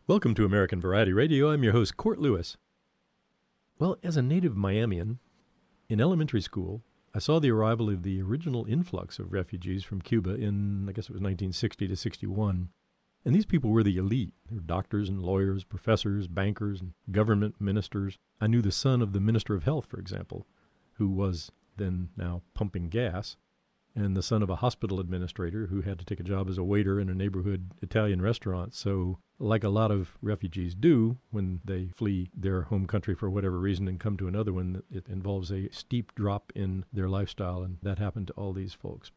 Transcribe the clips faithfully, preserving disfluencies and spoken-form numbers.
Welcome to American Variety Radio. I'm your host, Court Lewis. Well, as a native Miamian, in elementary school, I saw the arrival of the original influx of refugees from Cuba in, I guess it was nineteen sixty to sixty-one. And these people were the elite. They were doctors and lawyers, professors, bankers, and government ministers. I knew the son of the Minister of Health, for example, who was then now pumping gas, and the son of a hospital administrator who had to take a job as a waiter in a neighborhood Italian restaurant. So, like a lot of refugees do when they flee their home country for whatever reason and come to another one, it involves a steep drop in their lifestyle, and that happened to all these folks.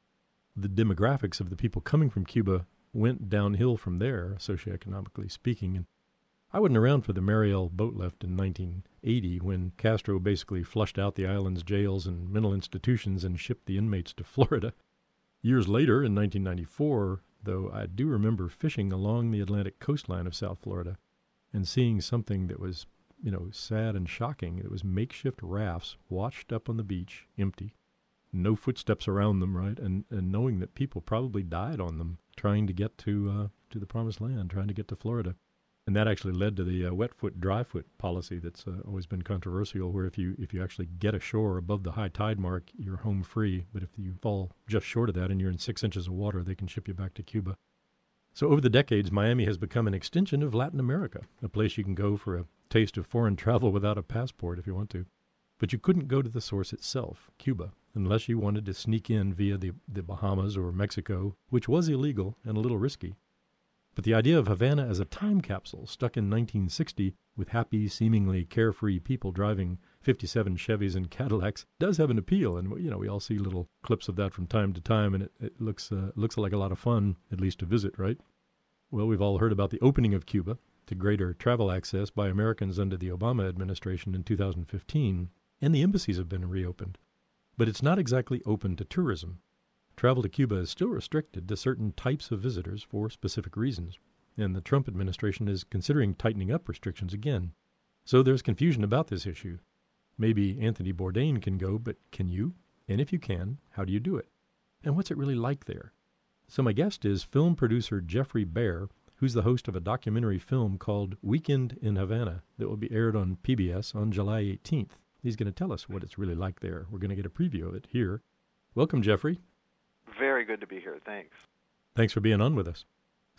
The demographics of the people coming from Cuba went downhill from there, socioeconomically speaking. And I wasn't around for the Mariel boat lift in nineteen eighty when Castro basically flushed out the island's jails and mental institutions and shipped the inmates to Florida. Years later, in nineteen ninety-four, though, I do remember fishing along the Atlantic coastline of South Florida and seeing something that was, you know, sad and shocking. It was makeshift rafts washed up on the beach, empty, no footsteps around them, right, and, and knowing that people probably died on them trying to get to uh, to the promised land, trying to get to Florida. And that actually led to the uh, wet foot, dry foot policy that's uh, always been controversial, where if you if you actually get ashore above the high tide mark, you're home free. But if you fall just short of that and you're in six inches of water, they can ship you back to Cuba. So over the decades, Miami has become an extension of Latin America, a place you can go for a taste of foreign travel without a passport if you want to. But you couldn't go to the source itself, Cuba, unless you wanted to sneak in via the, the Bahamas or Mexico, which was illegal and a little risky. But the idea of Havana as a time capsule stuck in nineteen sixty with happy, seemingly carefree people driving fifty-seven Chevys and Cadillacs does have an appeal. And, you know, we all see little clips of that from time to time, and it, it looks uh, looks like a lot of fun, at least to visit, right? Well, we've all heard about the opening of Cuba to greater travel access by Americans under the Obama administration in two thousand fifteen, and the embassies have been reopened. But it's not exactly open to tourism. Travel to Cuba is still restricted to certain types of visitors for specific reasons, and the Trump administration is considering tightening up restrictions again. So there's confusion about this issue. Maybe Anthony Bourdain can go, but can you? And if you can, how do you do it? And what's it really like there? So my guest is film producer Jeffrey Bear, who's the host of a documentary film called Weekend in Havana that will be aired on P B S on July eighteenth. He's going to tell us what it's really like there. We're going to get a preview of it here. Welcome, Jeffrey. Very good to be here. Thanks. Thanks for being on with us.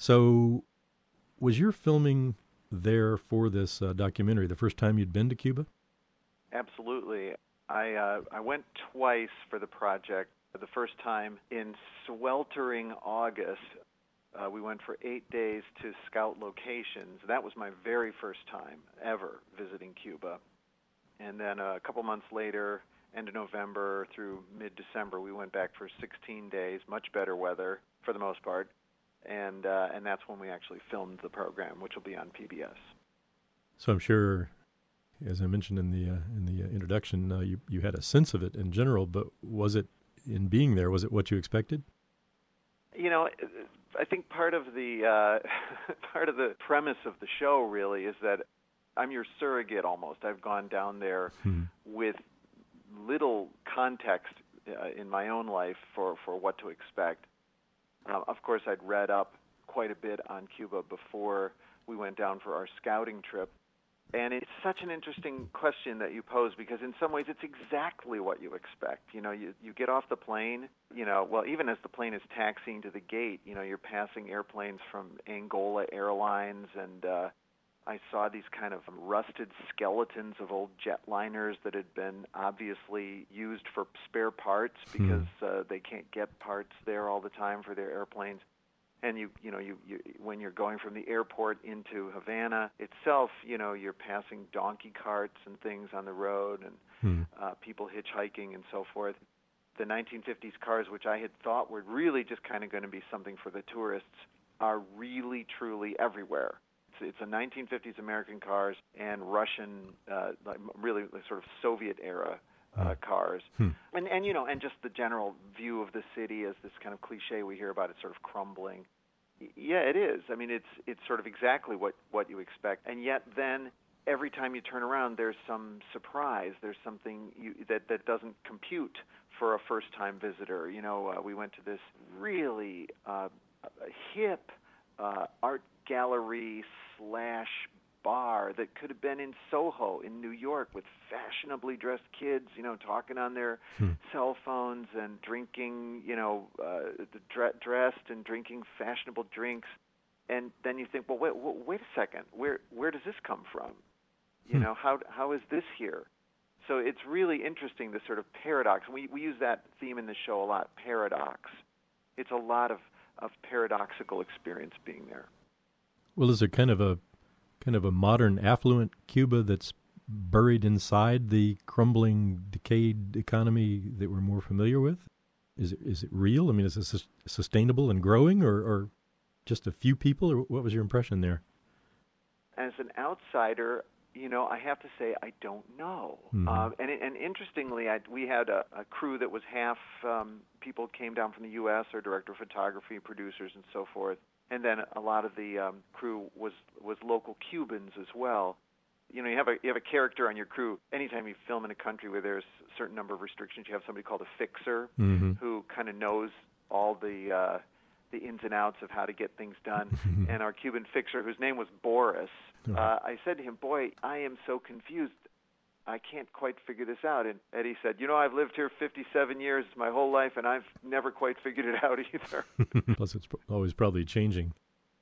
So, was your filming there for this uh, documentary the first time you'd been to Cuba? Absolutely. I uh, I went twice for the project. The first time in sweltering August. Uh, we went for eight days to scout locations. That was my very first time ever visiting Cuba. And then a couple months later, end of November through mid-December, we went back for sixteen days, much better weather for the most part, and uh, and that's when we actually filmed the program, which will be on P B S. So I'm sure, as I mentioned in the uh, in the uh, introduction, uh, you you had a sense of it in general, but was it, in being there, was it what you expected? You know, I think part of the uh, part of the premise of the show really is that I'm your surrogate almost. I've gone down there hmm. with little context uh, in my own life for, for what to expect. Uh, of course, I'd read up quite a bit on Cuba before we went down for our scouting trip. And it's such an interesting question that you pose because in some ways it's exactly what you expect. You know, you, you get off the plane, you know, well, even as the plane is taxiing to the gate, you know, you're passing airplanes from Angola Airlines and uh, I saw these kind of rusted skeletons of old jetliners that had been obviously used for spare parts because hmm. uh, they can't get parts there all the time for their airplanes. And you, you know, you, you when you're going from the airport into Havana itself, you know, you're passing donkey carts and things on the road, and hmm. uh, people hitchhiking and so forth. The nineteen fifties cars, which I had thought were really just kind of going to be something for the tourists, are really, truly everywhere. It's, it's a nineteen fifties American cars and Russian, uh, like really sort of Soviet era uh, cars, hmm. and and you know, and just the general view of the city as this kind of cliche we hear about it, sort of crumbling. Yeah, it is. I mean, it's it's sort of exactly what, what you expect, and yet then every time you turn around, there's some surprise. There's something you, that that doesn't compute for a first-time visitor. You know, uh, we went to this really uh, hip uh, Art gallery slash bar that could have been in Soho in New York with fashionably dressed kids, you know, talking on their hmm. cell phones and drinking, you know, uh, dre- dressed and drinking fashionable drinks. And then you think, well, wait, wait a second, where where does this come from? You hmm. know, how how is this here? So it's really interesting, this sort of paradox. We we use that theme in the show a lot, paradox. It's a lot of, of paradoxical experience being there. Well, is there kind of a kind of a modern, affluent Cuba that's buried inside the crumbling, decayed economy that we're more familiar with? Is it is it real? I mean, is it sustainable and growing, or, or just a few people, or what was your impression there? As an outsider, you know, I have to say I don't know. Mm-hmm. Um, and, and interestingly, I, we had a, a crew that was half um, people came down from the U S, our director of photography, producers, and so forth. And then a lot of the um, crew was, was local Cubans as well. You know, you have a you have a character on your crew. Anytime you film in a country where there's a certain number of restrictions, you have somebody called a fixer mm-hmm. who kind of knows all the uh, the ins and outs of how to get things done. And our Cuban fixer, whose name was Boris, uh, I said to him, "Boy, I am so confused. I can't quite figure this out." And Eddie said, "You know, I've lived here fifty-seven years, my whole life, and I've never quite figured it out either." Plus, it's always probably changing.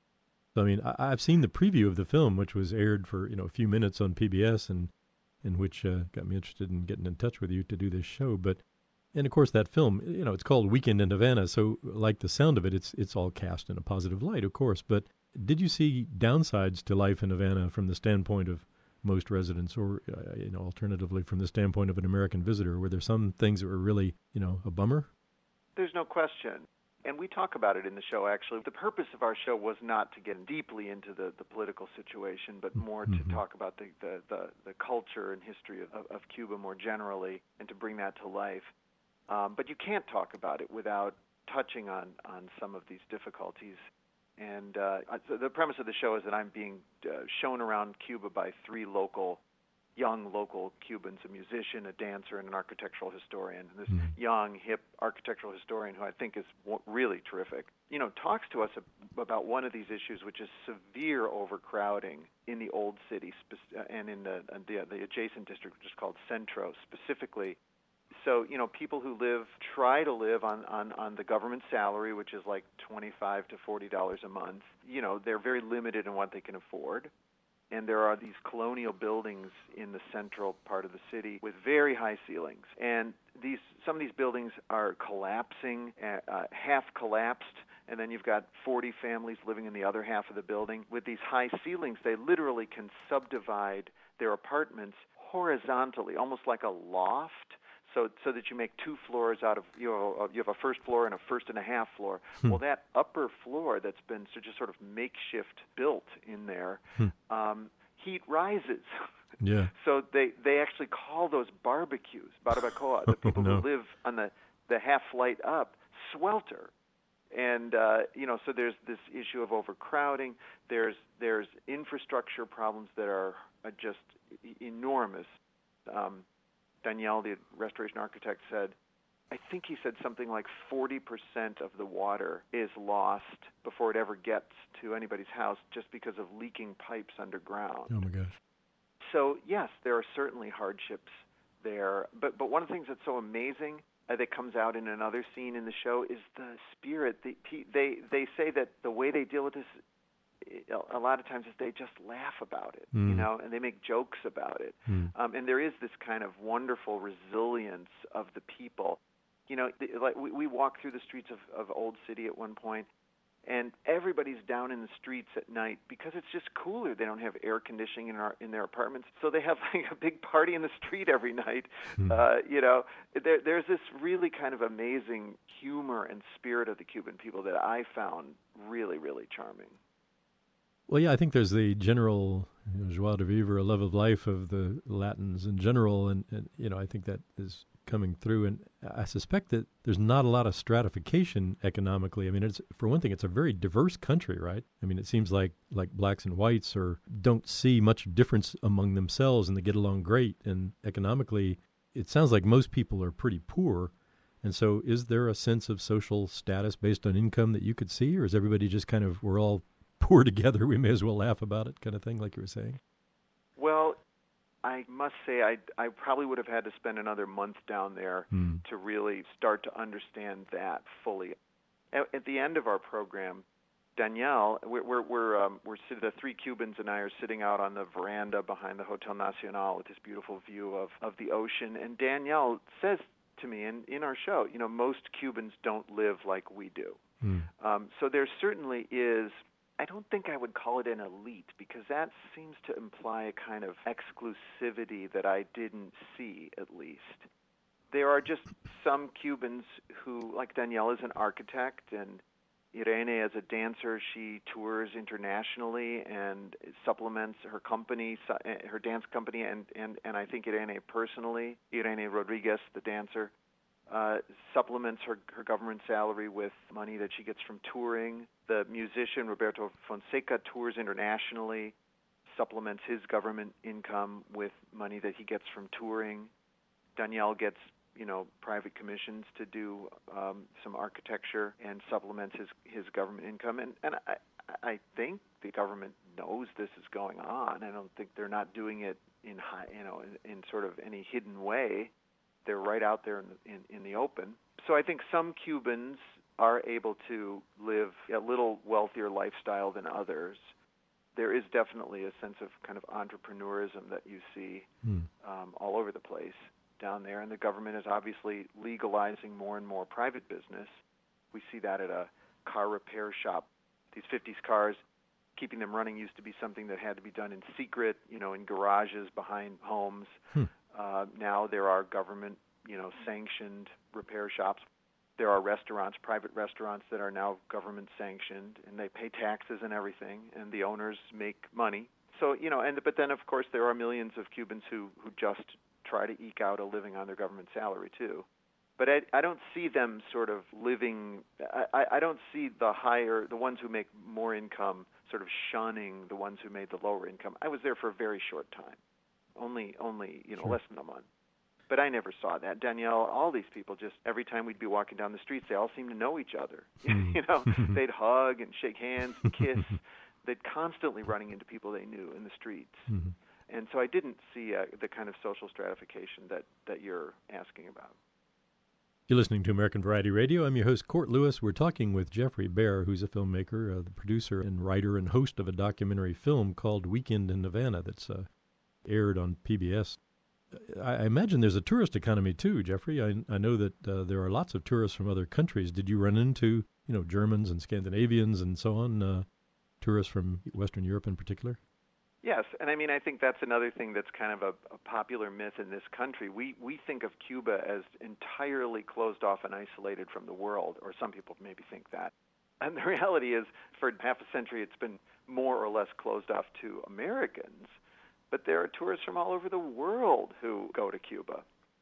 I mean, I, I've seen the preview of the film, which was aired for you know a few minutes on P B S, and and which uh, got me interested in getting in touch with you to do this show. But and of course, that film, you know, it's called Weekend in Havana, so like the sound of it, it's it's all cast in a positive light, of course. But did you see downsides to life in Havana from the standpoint of most residents, or uh, you know, alternatively from the standpoint of an American visitor? Were there some things that were really, you know, a bummer? There's no question. And we talk about it in the show, actually. The purpose of our show was not to get deeply into the, the political situation, but more mm-hmm. to talk about the, the, the, the culture and history of, of Cuba more generally, and to bring that to life. Um, but you can't talk about it without touching on, on some of these difficulties. And uh, the premise of the show is that I'm being uh, shown around Cuba by three local young local Cubans, a musician, a dancer, and an architectural historian. And this mm. young, hip architectural historian, who I think is w- really terrific, you know, talks to us ab- about one of these issues, which is severe overcrowding in the old city spe- and in the, uh, the the adjacent district, which is called Centro, specifically. So, you know, people who live, try to live on, on, on the government salary, which is like twenty-five to forty dollars a month. You know, they're very limited in what they can afford. And there are these colonial buildings in the central part of the city with very high ceilings. And these some of these buildings are collapsing, uh, half collapsed, and then you've got forty families living in the other half of the building. With these high ceilings, they literally can subdivide their apartments horizontally, almost like a loft, so so that you make two floors out of, you know, you have a first floor and a first and a half floor. Hmm. Well, that upper floor that's been so just sort of makeshift built in there, hmm. um, heat rises. Yeah. So they, they actually call those barbecues, barbacoa. The people oh, no. who live on the, the half flight up swelter. And, uh, you know, so there's this issue of overcrowding. There's there's infrastructure problems that are, are just enormous. Um, Daniel, the restoration architect, said, I think he said something like forty percent of the water is lost before it ever gets to anybody's house just because of leaking pipes underground. Oh, my gosh. So, yes, there are certainly hardships there. But but one of the things that's so amazing uh, that comes out in another scene in the show is the spirit. The, they, they say that the way they deal with this a lot of times is they just laugh about it, mm. you know, and they make jokes about it. Mm. Um, and there is this kind of wonderful resilience of the people. You know, the, like we, we walk through the streets of, of Old City at one point, and everybody's down in the streets at night because it's just cooler. They don't have air conditioning in our in their apartments, so they have like a big party in the street every night. Mm. Uh, you know, there, there's this really kind of amazing humor and spirit of the Cuban people that I found really, really charming. Well, yeah, I think there's the general you know, joie de vivre, a love of life of the Latins in general, and, and, you know, I think that is coming through, and I suspect that there's not a lot of stratification economically. I mean, it's for one thing, it's a very diverse country, right? I mean, it seems like, like blacks and whites are don't see much difference among themselves, and they get along great, and economically, it sounds like most people are pretty poor, and so is there a sense of social status based on income that you could see, or is everybody just kind of, we're all poor together, we may as well laugh about it, kind of thing, like you were saying? Well, I must say I, I probably would have had to spend another month down there mm. to really start to understand that fully. At, at the end of our program, Danielle, we're we're we're, um, we're the three Cubans and I are sitting out on the veranda behind the Hotel Nacional with this beautiful view of, of the ocean, and Danielle says to me in, in our show, you know, most Cubans don't live like we do. Mm. Um, so there certainly is, I don't think I would call it an elite, because that seems to imply a kind of exclusivity that I didn't see, at least. There are just some Cubans who, like Danielle is an architect, and Irene as a dancer. She tours internationally and supplements her company, her dance company, and, and, and I think Irene personally, Irene Rodriguez, the dancer, uh, supplements her, her government salary with money that she gets from touring. The musician Roberto Fonseca tours internationally, supplements his government income with money that he gets from touring. Danielle gets you know, private commissions to do um, some architecture and supplements his, his government income. And, and I, I think the government knows this is going on. I don't think they're not doing it in high, you know, in, in sort of any hidden way. They're right out there in the, in, in the open. So I think some Cubans are able to live a little wealthier lifestyle than others. There is definitely a sense of kind of entrepreneurism that you see mm. um, all over the place down there, and the government is obviously legalizing more and more private business. We see that at a car repair shop. These fifties cars, keeping them running used to be something that had to be done in secret, you know, in garages behind homes. Hmm. Uh, now there are government, you know, sanctioned repair shops. There are restaurants, private restaurants that are now government sanctioned, and they pay taxes and everything, and the owners make money. So, you know, and but then of course there are millions of Cubans who, who just try to eke out a living on their government salary too. But I, I don't see them sort of living, I, I don't see the higher, the ones who make more income sort of shunning the ones who made the lower income. I was there for a very short time, only, only you know, Sure. less than a month. But I never saw that. Danielle, all these people, just every time we'd be walking down the streets, they all seemed to know each other. Mm. you know, they'd hug and shake hands and kiss. They'd constantly running into people they knew in the streets. Mm-hmm. And so I didn't see uh, the kind of social stratification that, that you're asking about. You're listening to American Variety Radio. I'm your host, Court Lewis. We're talking with Jeffrey Bear, who's a filmmaker, uh, the producer and writer and host of a documentary film called Weekend in Havana that's uh, aired on P B S. I, I imagine there's a tourist economy too, Jeffrey. I, I know that uh, there are lots of tourists from other countries. Did you run into, you know, Germans and Scandinavians and so on, uh, tourists from Western Europe in particular? Yes, and I mean, I think that's another thing that's kind of a, a popular myth in this country. We we think of Cuba as entirely closed off and isolated from the world, or some people maybe think that. And the reality is, for half a century, it's been more or less closed off to Americans. But there are tourists from all over the world who go to Cuba.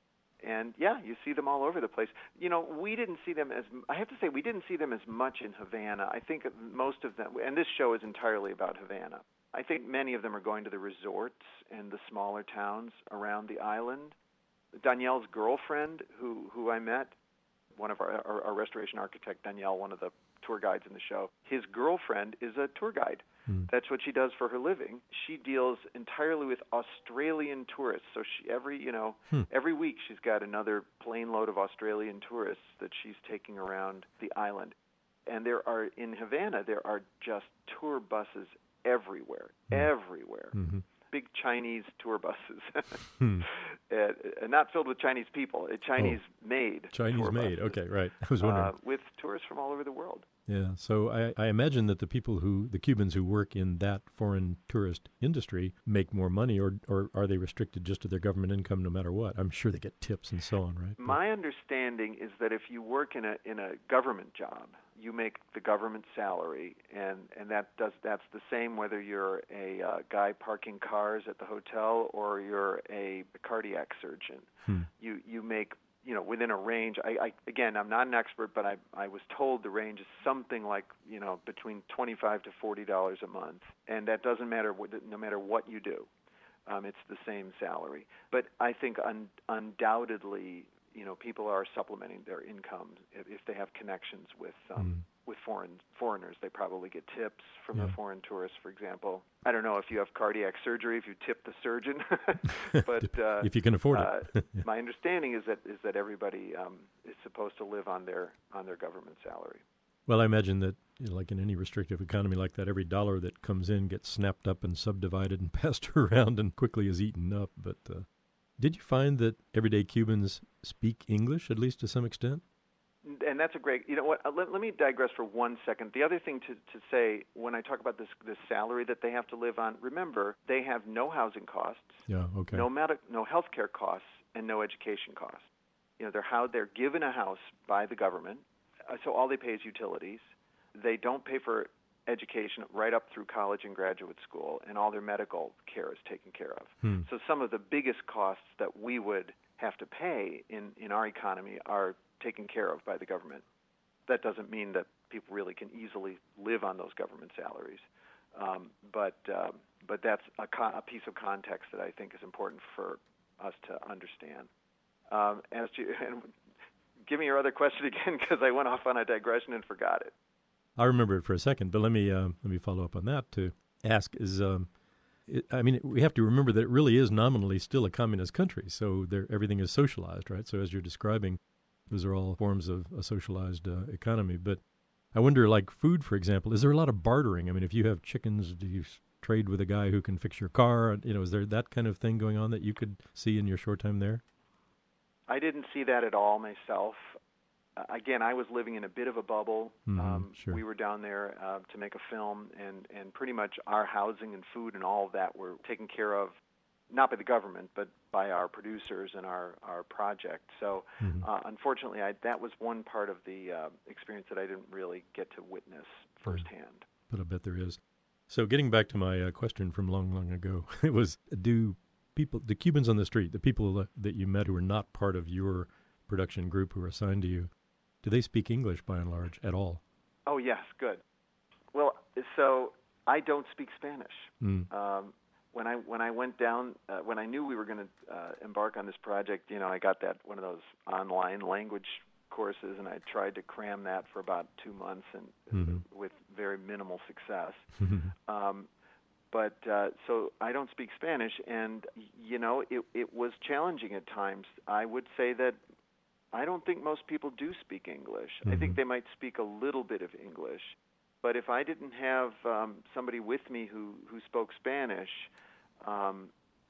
And, yeah, you see them all over the place. You know, we didn't see them as, I have to say, we didn't see them as much in Havana. I think most of them, and this show is entirely about Havana. I think many of them are going to the resorts and the smaller towns around the island. Danielle's girlfriend, who, who I met, one of our, our, our restoration architect, Danielle, one of the tour guides in the show, his girlfriend is a tour guide. Hmm. That's what she does for her living. She deals entirely with Australian tourists. So she every you know hmm. every week she's got another plane load of Australian tourists that she's taking around the island. And there are in Havana there are just tour buses everywhere, Hmm. everywhere. Mm-hmm. Big Chinese tour buses, hmm. uh, not filled with Chinese people, uh, Chinese-made. Chinese-made, okay, right. I was wondering. Uh, with tourists from all over the world. Yeah, so I, I imagine that the people who, the Cubans who work in that foreign tourist industry make more money, or, or are they restricted just to their government income no matter what? I'm sure they get tips and so on, right? My understanding is that if you work in a in a government job, you make the government salary, and, and that does that's the same whether you're a uh, guy parking cars at the hotel or you're a cardiac surgeon. Hmm. You you make you know within a range. I, I again I'm not an expert, but I I was told the range is something like you know between twenty-five to forty dollars a month, and that doesn't matter what, no matter what you do. Um, it's the same salary. But I think un, undoubtedly, you know, people are supplementing their income if, if they have connections with um, with foreign foreigners. They probably get tips from yeah. the foreign tourists, for example. I don't know if you have cardiac surgery, if you tip the surgeon, but uh, if you can afford uh, it. my understanding is that is that everybody um, is supposed to live on their on their government salary. Well, I imagine that, you know, like in any restrictive economy like that, every dollar that comes in gets snapped up and subdivided and passed around and quickly is eaten up. But uh, did you find that everyday Cubans speak English, at least to some extent? And that's a great, you know what, let, let me digress for one second. The other thing to, to say when I talk about this this salary that they have to live on, remember, they have no housing costs, Yeah, okay. no medic, no health care costs, and no education costs. You know, they're how they're given a house by the government, uh, so all they pay is utilities. They don't pay for education right up through college and graduate school, and all their medical care is taken care of. Hmm. So some of the biggest costs that we would have to pay in, in our economy are taken care of by the government. That doesn't mean that people really can easily live on those government salaries, um, but uh, but that's a, co- a piece of context that I think is important for us to understand. Um, as to, and give me your other question again, because I went off on a digression and forgot it. I remember it for a second, but let me uh, let me follow up on that to ask: Is um, it, I mean, we have to remember that it really is nominally still a communist country, so there everything is socialized, right? So as you're describing, those are all forms of a socialized uh, economy. But I wonder, like food, for example, is there a lot of bartering? I mean, if you have chickens, do you trade with a guy who can fix your car? You know, is there that kind of thing going on that you could see in your short time there? I didn't see that at all myself. Uh, again, I was living in a bit of a bubble. Mm-hmm, um, sure. We were down there uh, to make a film, and, and pretty much our housing and food and all of that were taken care of, not by the government, but by our producers and our, our project. So mm-hmm. uh, unfortunately, I, that was one part of the uh, experience that I didn't really get to witness firsthand. Yeah, but I bet there is. So getting back to my uh, question from long, long ago, it was, do people, the Cubans on the street, the people that you met who were not part of your production group who were assigned to you, do they speak English by and large at all? Oh, yes, good. Well, so I don't speak Spanish. Mm. Um, when I when I went down, uh, when I knew we were going to uh, embark on this project, you know, I got that one of those online language courses, and I tried to cram that for about two months, and mm-hmm. with very minimal success. um, but uh, so I don't speak Spanish, and you know, it it was challenging at times. I would say that I don't think most people do speak English. Mm-hmm. I think they might speak a little bit of English. But if I didn't have um, somebody with me who, who spoke Spanish, um,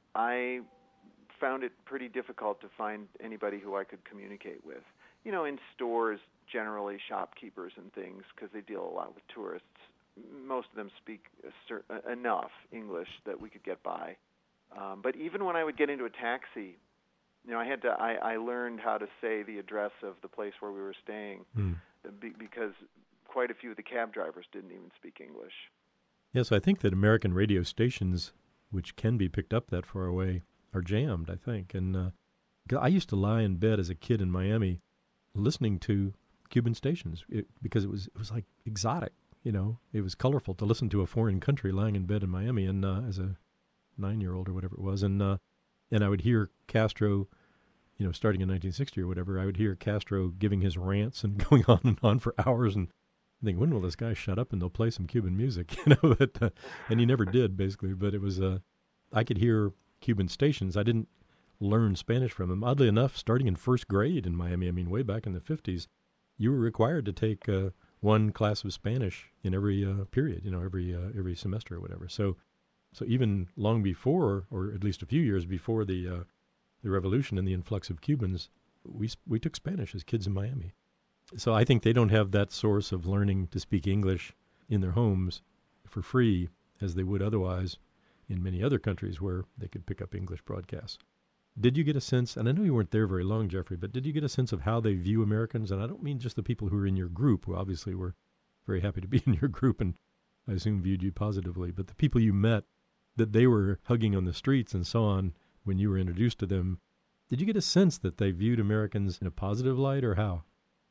I found it pretty difficult to find anybody who I could communicate with. You know, in stores, generally shopkeepers and things, because they deal a lot with tourists, most of them speak a certain, enough English that we could get by. Um, but even when I would get into a taxi, you know, I had to. I, I learned how to say the address of the place where we were staying, mm. be, because quite a few of the cab drivers didn't even speak English. Yes, I think that American radio stations, which can be picked up that far away, are jammed, I think. And uh, I used to lie in bed as a kid in Miami listening to Cuban stations it, because it was it was like exotic, you know. It was colorful to listen to a foreign country lying in bed in Miami, and uh, as a nine-year-old or whatever it was. And uh, and I would hear Castro, you know, starting in nineteen sixty or whatever, I would hear Castro giving his rants and going on and on for hours, and I think, when will this guy shut up and they'll play some Cuban music, you know? But, uh, and he never did, basically. But it was, uh, I could hear Cuban stations. I didn't learn Spanish from them. Oddly enough, starting in first grade in Miami, I mean, way back in the fifties, you were required to take uh, one class of Spanish in every uh, period, you know, every uh, every semester or whatever. So, so even long before, or at least a few years before the uh, the revolution and the influx of Cubans, we we took Spanish as kids in Miami. So I think they don't have that source of learning to speak English in their homes for free as they would otherwise in many other countries where they could pick up English broadcasts. Did you get a sense, and I know you weren't there very long, Jeffrey, but did you get a sense of how they view Americans? And I don't mean just the people who are in your group, who obviously were very happy to be in your group and I assume viewed you positively, but the people you met that they were hugging on the streets and so on when you were introduced to them. Did you get a sense that they viewed Americans in a positive light, or how?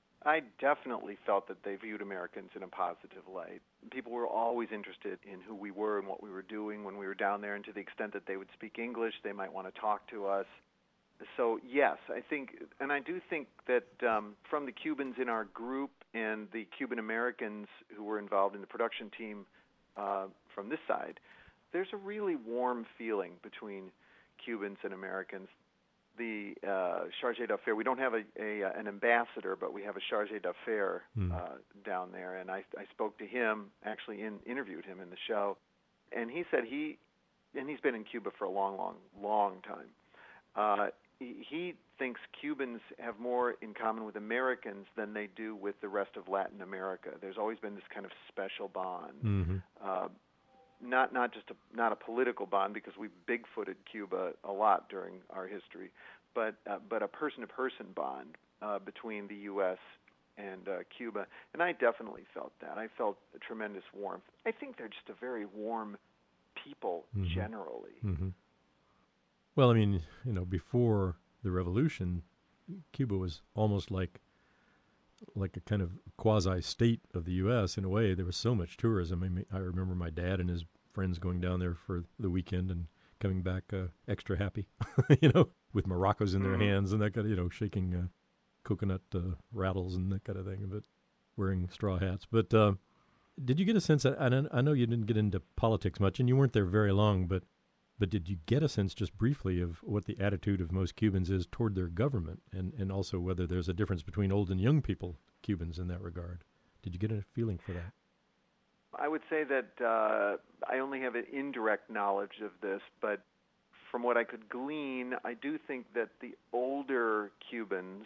I definitely felt that they viewed Americans in a positive light. People were always interested in who we were and what we were doing when we were down there, and to the extent that they would speak English, they might want to talk to us. So, yes, I think, and I do think that um, from the Cubans in our group, and the Cuban Americans who were involved in the production team uh, from this side, there's a really warm feeling between Cubans and Americans. The uh, chargé d'affaires, we don't have a, a an ambassador, but we have a chargé d'affaires mm. uh, down there, and I, I spoke to him, actually in, interviewed him in the show, and he said he, and he's been in Cuba for a long, long, long time. Uh, he, he thinks Cubans have more in common with Americans than they do with the rest of Latin America. There's always been this kind of special bond. Mm-hmm. Uh, Not not just a, not a political bond, because we big-footed Cuba a lot during our history, but uh, but a person-to-person bond uh, between the U S and uh, Cuba, and I definitely felt that. I felt a tremendous warmth. I think they're just a very warm people mm-hmm. generally. Mm-hmm. Well, I mean, you know, before the revolution, Cuba was almost like like a kind of quasi-state of the U S in a way. There was so much tourism. I mean, I remember my dad and his friends going down there for the weekend and coming back uh, extra happy, you know, with maracas in their mm-hmm. hands and that kind of, you know, shaking uh, coconut uh, rattles and that kind of thing, but wearing straw hats. But uh, did you get a sense, I, I know you didn't get into politics much and you weren't there very long, but But did you get a sense just briefly of what the attitude of most Cubans is toward their government, and, and also whether there's a difference between old and young people, Cubans, in that regard? Did you get a feeling for that? I would say that uh, I only have an indirect knowledge of this, but from what I could glean, I do think that the older Cubans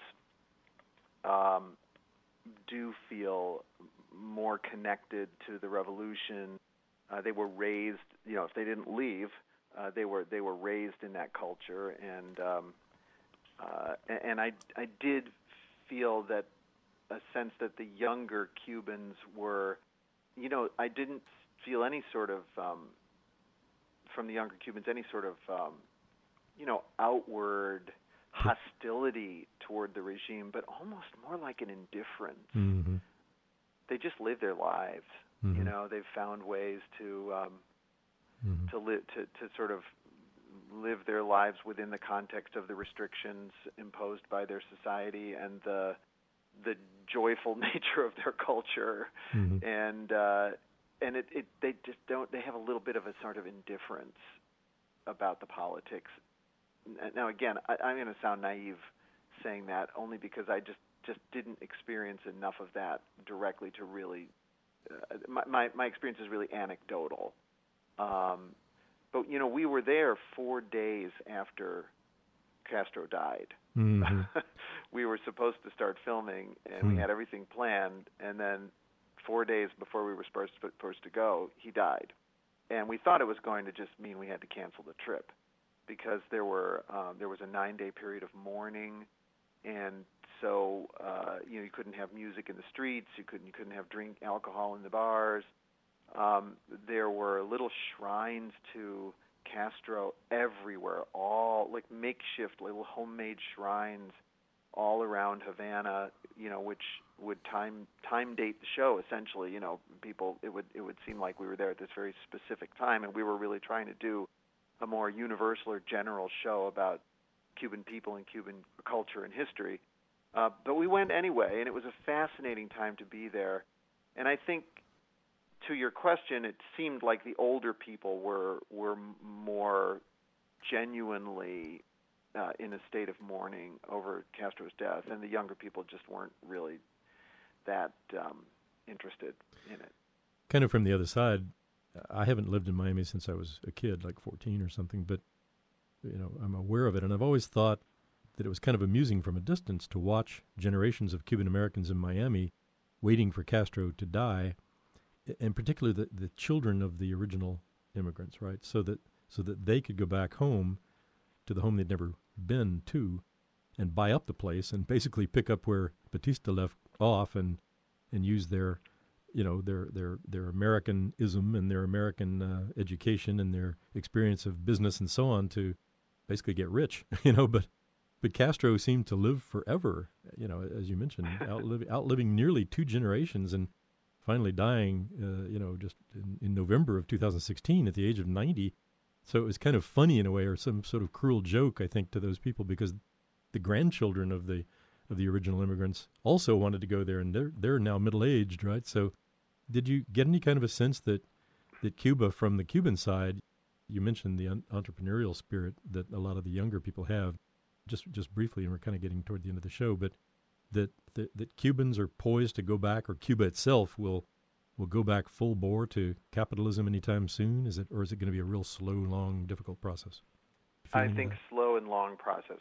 um, do feel more connected to the revolution. Uh, they were raised, you know, if they didn't leave, Uh, they were they were raised in that culture, and um, uh, and I I did feel that a sense that the younger Cubans were, you know, I didn't feel any sort of um, from the younger Cubans any sort of um, you know outward hostility toward the regime, but almost more like an indifference. Mm-hmm. They just live their lives. Mm-hmm. You know, they've found ways to. Um, Mm-hmm. To live, to, to sort of live their lives within the context of the restrictions imposed by their society and the the joyful nature of their culture, mm-hmm. and uh, and it, it they just don't they have a little bit of a sort of indifference about the politics. Now again, I, I'm going to sound naive saying that only because I just, just didn't experience enough of that directly to really uh, my, my my experience is really anecdotal. Um, but, you know, we were there four days after Castro died. Mm-hmm. We were supposed to start filming, and mm-hmm. we had everything planned, and then four days before we were supposed to, supposed to go, he died. And we thought it was going to just mean we had to cancel the trip because there were um, there was a nine-day period of mourning, and so uh, you know you couldn't have music in the streets, you couldn't you couldn't have drink alcohol in the bars. Um, there were little shrines to Castro everywhere, all like makeshift little homemade shrines all around Havana, you know, which would time time date the show essentially. You know, people it would it would seem like we were there at this very specific time, and we were really trying to do a more universal or general show about Cuban people and Cuban culture and history. Uh, but we went anyway, and it was a fascinating time to be there. And I think, to your question, it seemed like the older people were were more genuinely uh, in a state of mourning over Castro's death, and the younger people just weren't really that um, interested in it. Kind of from the other side, I haven't lived in Miami since I was a kid, like fourteen or something, but you know, I'm aware of it, and I've always thought that it was kind of amusing from a distance to watch generations of Cuban Americans in Miami waiting for Castro to die, and particularly the, the children of the original immigrants, right? So that so that they could go back home to the home they'd never been to and buy up the place and basically pick up where Batista left off and and use their, you know, their their their Americanism and their American uh, education and their experience of business and so on to basically get rich, you know, but but Castro seemed to live forever, you know, as you mentioned, outliving, outliving nearly two generations and finally dying, uh, you know, just in, in November of two thousand sixteen at the age of ninety. So it was kind of funny in a way, or some sort of cruel joke, I think, to those people, because the grandchildren of the of the original immigrants also wanted to go there, and they're they're now middle aged, right? So, did you get any kind of a sense that that Cuba, from the Cuban side, you mentioned the un- entrepreneurial spirit that a lot of the younger people have, just just briefly, and we're kind of getting toward the end of the show, but that, that that Cubans are poised to go back, or Cuba itself will will go back full bore to capitalism anytime soon? Is it, or is it going to be a real slow, long, difficult process? I think slow and long process.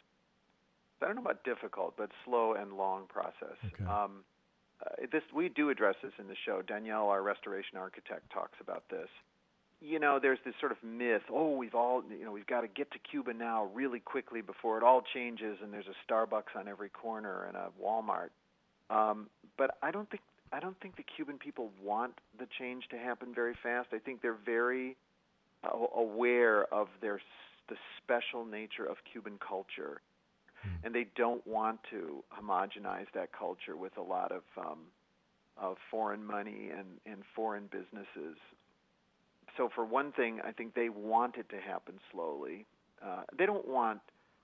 I don't know about difficult, but slow and long process. Okay. Um, uh, this we do address this in the show. Danielle, our restoration architect, talks about this. You know, there's this sort of myth. Oh, we've all, you know, we've got to get to Cuba now really quickly before it all changes, and there's a Starbucks on every corner and a Walmart. Um, but I don't think I don't think the Cuban people want the change to happen very fast. I think they're very uh, aware of their the special nature of Cuban culture. And they don't want to homogenize that culture with a lot of um, of foreign money and, and foreign businesses. So for one thing, I think they want it to happen slowly. Uh, they don't want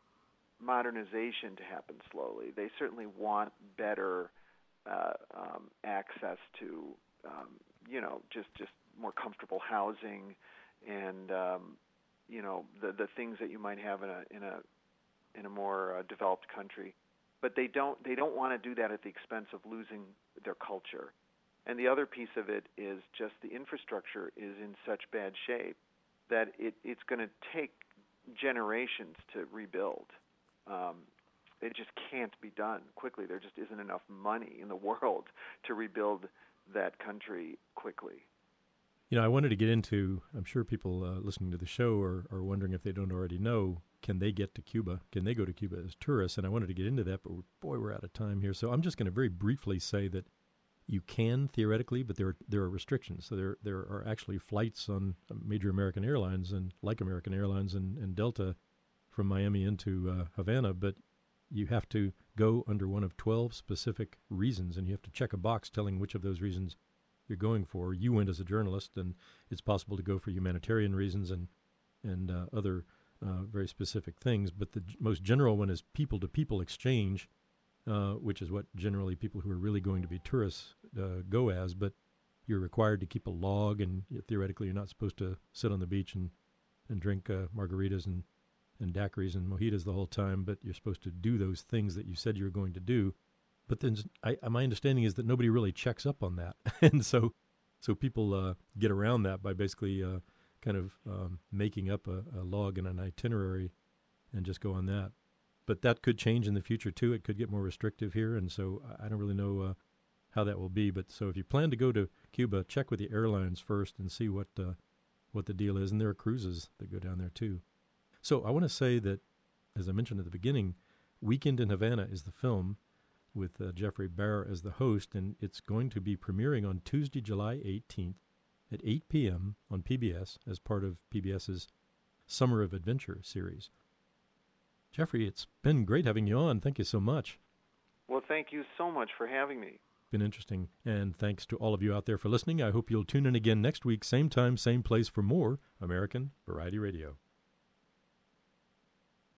modernization to happen slowly. They certainly want better uh, um, access to, um, you know, just, just more comfortable housing and, um, you know, the the things that you might have in a in a in a more uh, developed country, but they don't they don't want to do that at the expense of losing their culture. And the other piece of it is just the infrastructure is in such bad shape that it, it's going to take generations to rebuild. Um, it just can't be done quickly. There just isn't enough money in the world to rebuild that country quickly. You know, I wanted to get into, I'm sure people uh, listening to the show are, are wondering, if they don't already know, can they get to Cuba? Can they go to Cuba as tourists? And I wanted to get into that, but boy, we're out of time here. So I'm just going to very briefly say that you can theoretically, but there are, there are restrictions. So there there are actually flights on major American airlines, and like American Airlines and, and Delta, from Miami into uh, Havana, but you have to go under one of twelve specific reasons, and you have to check a box telling which of those reasons you're going for. You went as a journalist, and it's possible to go for humanitarian reasons and and uh, other uh, very specific things. But the g- most general one is people-to-people exchange, uh, which is what generally people who are really going to be tourists uh, go as. But you're required to keep a log, and you, theoretically you're not supposed to sit on the beach and, and drink uh, margaritas and, and daiquiris and mojitos the whole time, but you're supposed to do those things that you said you were going to do. But then I, my understanding is that nobody really checks up on that. And so so people uh, get around that by basically uh, kind of um, making up a, a log and an itinerary and just go on that. But that could change in the future, too. It could get more restrictive here, and so I don't really know uh, how that will be. But so if you plan to go to Cuba, check with the airlines first and see what uh, what the deal is. And there are cruises that go down there, too. So I want to say that, as I mentioned at the beginning, Weekend in Havana is the film, with uh, Jeffrey Barr as the host, and it's going to be premiering on Tuesday, July eighteenth at eight p.m. on P B S as part of PBS's Summer of Adventure series. Jeffrey, it's been great having you on. Thank you so much. Well, thank you so much for having me. Been interesting, and thanks to all of you out there for listening. I hope you'll tune in again next week, same time, same place, for more American Variety Radio.